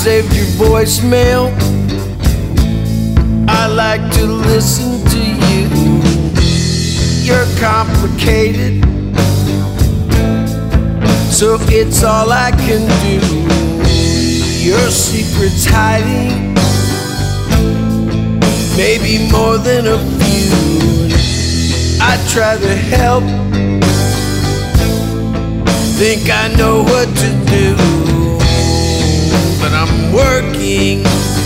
saved your voicemail. I like to listen to you. You're complicated, so it's all I can do. Your secret's hiding, maybe more than a few. I try to help, think I know what to do, but I'm working,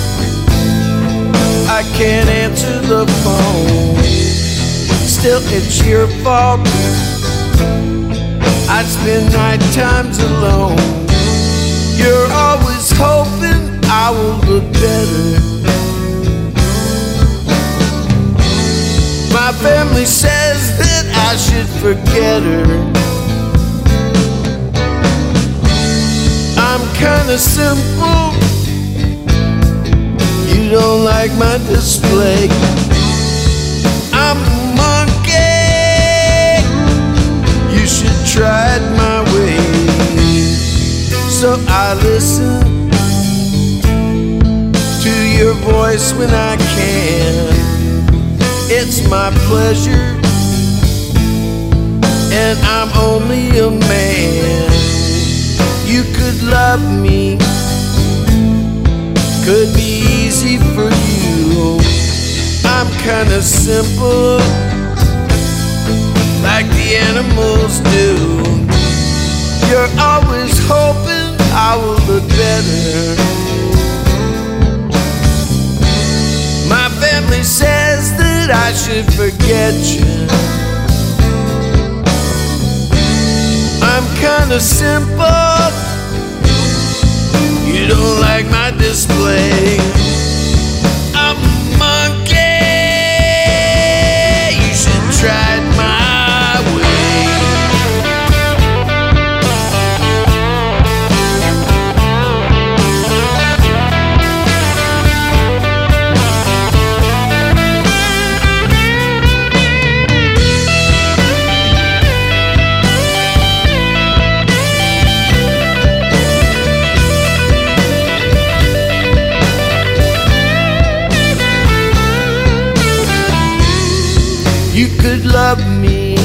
I can't answer the phone. Still, it's your fault, I spend night times alone. You're always hoping I will look better. My family says that I should forget her. I'm kinda simple, you don't like my display. I'm a monkey, you should try it my way. So I listen to your voice when I can. It's my pleasure, and I'm only a man. You could love me, could be easy for you. I'm kinda simple, like the animals do. You're always hoping I will look better. My family says that I should forget you. I'm kinda simple, you don't like my display. I'm a monkey, you should try it my way. You could love me,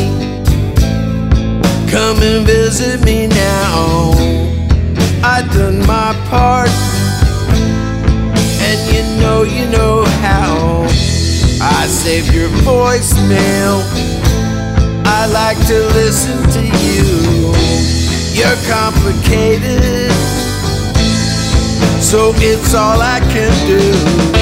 come and visit me now. I've done my part, and you know how. I saved your voicemail, I like to listen to you. You're complicated, so it's all I can do.